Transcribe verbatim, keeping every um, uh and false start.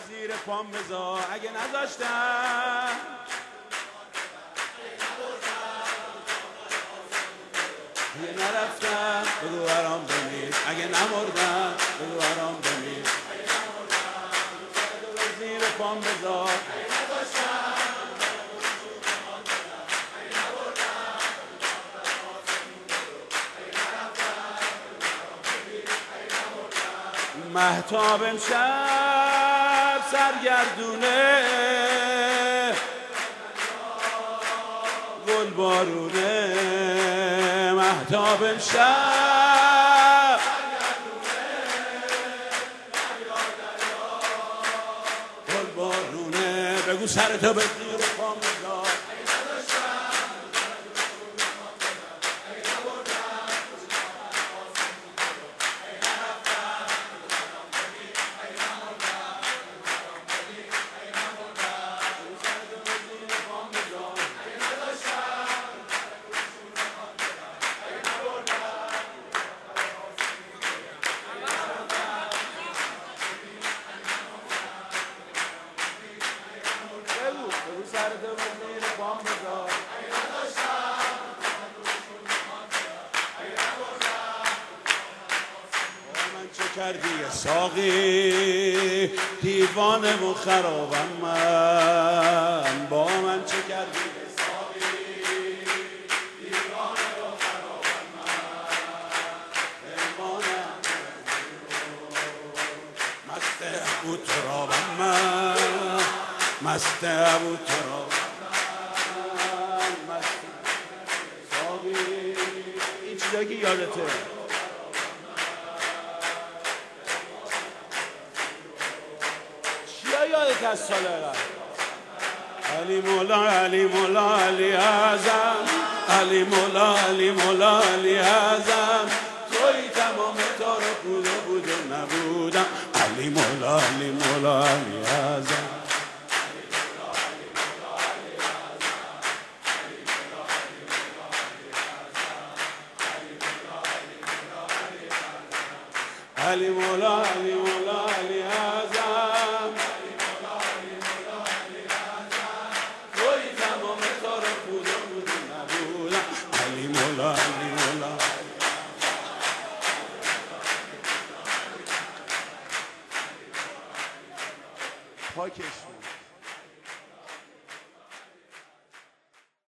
زیر پام بذار اگه نذاشتم اگه نرفتم بگو برام بمیر اگه نمردم بگو برام بمیر زیر پام بذار مهتاب امشب سرگردونه گل بارونه مهتاب امشب گل بارونه بگو سرتو به زیر پام بذار کردی ساقی دیوانه و خرابم من با من چه کردی ساقی دیوانه و خرابم من امانم مست ابو ترابم من مست ابو ترابم من مست ساقی این چیزایی که یادته یادت از سال قبل علی مولا علی مولا علی اعظم علی مولا علی مولا علی اعظم توی تمام تار بوده بود و نبودم علی مولا علی مولا علی اعظم علی مولا علی مولا علی